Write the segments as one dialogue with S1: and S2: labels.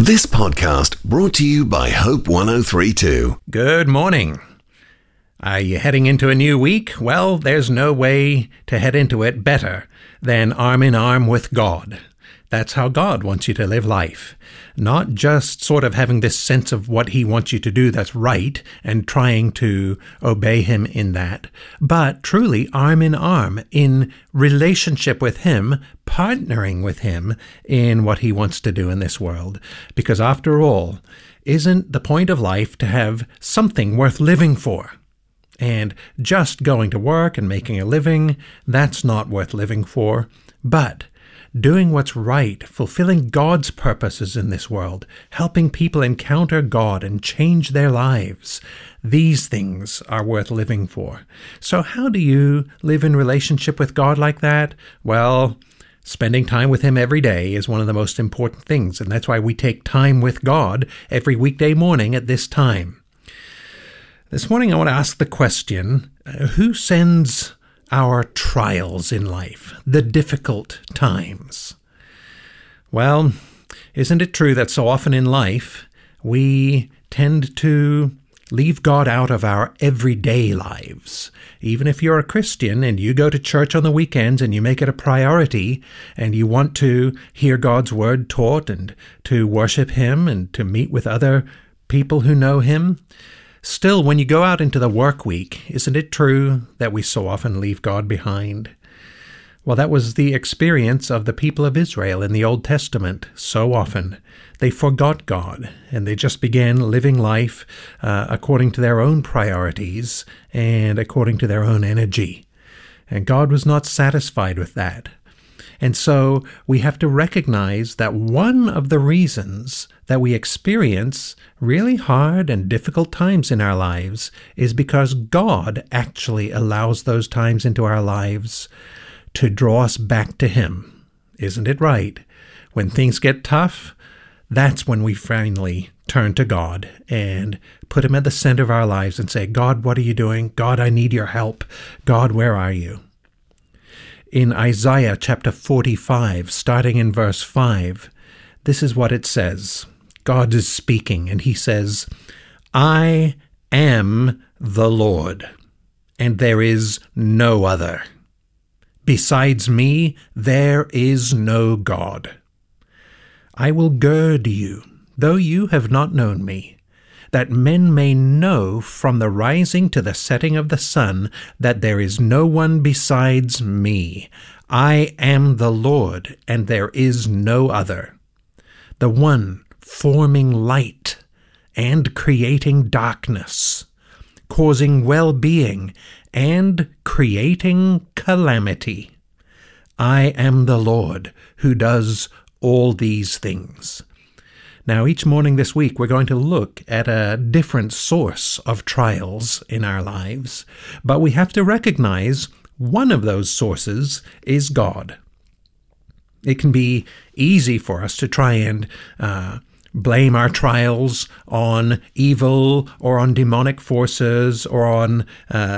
S1: This podcast brought to you by Hope 1032.
S2: Good morning. Are you heading into a new week? Well, there's no way to head into it better than arm in arm with God. That's how God wants you to live life. Not just sort of having this sense of what He wants you to do that's right and trying to obey Him in that, but truly arm in arm in relationship with Him, partnering with Him in what He wants to do in this world. Because after all, isn't the point of life to have something worth living for? And just going to work and making a living, that's not worth living for. But doing what's right, fulfilling God's purposes in this world, helping people encounter God and change their lives, these things are worth living for. So how do you live in relationship with God like that? Well, spending time with Him every day is one of the most important things, and that's why we take time with God every weekday morning at this time. This morning I want to ask the question, who sends our trials in life, the difficult times? Well, isn't it true that so often in life we tend to leave God out of our everyday lives? Even if you're a Christian and you go to church on the weekends and you make it a priority and you want to hear God's word taught and to worship Him and to meet with other people who know Him, still, when you go out into the work week, isn't it true that we so often leave God behind? Well, that was the experience of the people of Israel in the Old Testament. So often, they forgot God, and they just began living life according to their own priorities and according to their own energy. And God was not satisfied with that. And so we have to recognize that one of the reasons that we experience really hard and difficult times in our lives is because God actually allows those times into our lives to draw us back to Him. Isn't it right? When things get tough, that's when we finally turn to God and put Him at the center of our lives and say, God, what are you doing? God, I need your help. God, where are you? In Isaiah chapter 45, starting in verse 5, this is what it says. God is speaking, and He says, I am the Lord, and there is no other. Besides me, there is no God. I will gird you, though you have not known me, that men may know from the rising to the setting of the sun that there is no one besides me. I am the Lord, and there is no other, the one forming light and creating darkness, causing well-being and creating calamity. I am the Lord who does all these things. Now, each morning this week, we're going to look at a different source of trials in our lives, but we have to recognize one of those sources is God. It can be easy for us to try and blame our trials on evil or on demonic forces or on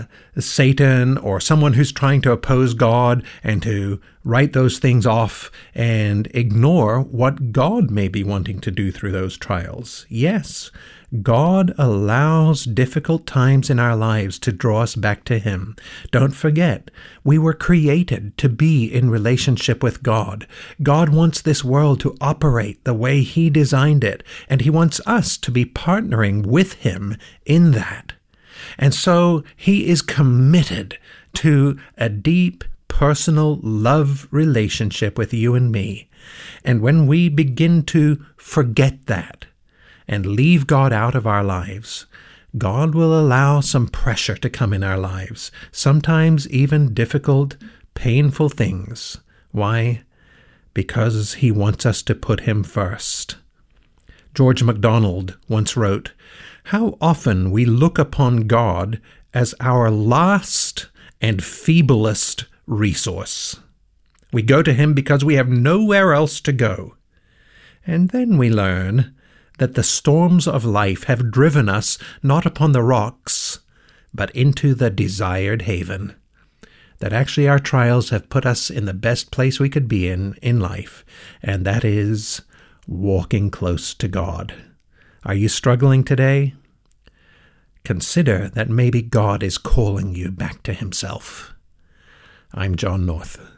S2: Satan or someone who's trying to oppose God, and to write those things off and ignore what God may be wanting to do through those trials. Yes, God allows difficult times in our lives to draw us back to Him. Don't forget, we were created to be in relationship with God. God wants this world to operate the way He designed it, and He wants us to be partnering with Him in that. And so He is committed to a deep, personal love relationship with you and me. And when we begin to forget that, and leave God out of our lives, God will allow some pressure to come in our lives, sometimes even difficult, painful things. Why? Because He wants us to put Him first. George MacDonald once wrote, "How often we look upon God as our last and feeblest resource. We go to Him because we have nowhere else to go. And then we learn that the storms of life have driven us not upon the rocks, but into the desired haven. That actually our trials have put us in the best place we could be in life, and that is walking close to God. Are you struggling today? Consider that maybe God is calling you back to himself. I'm John North.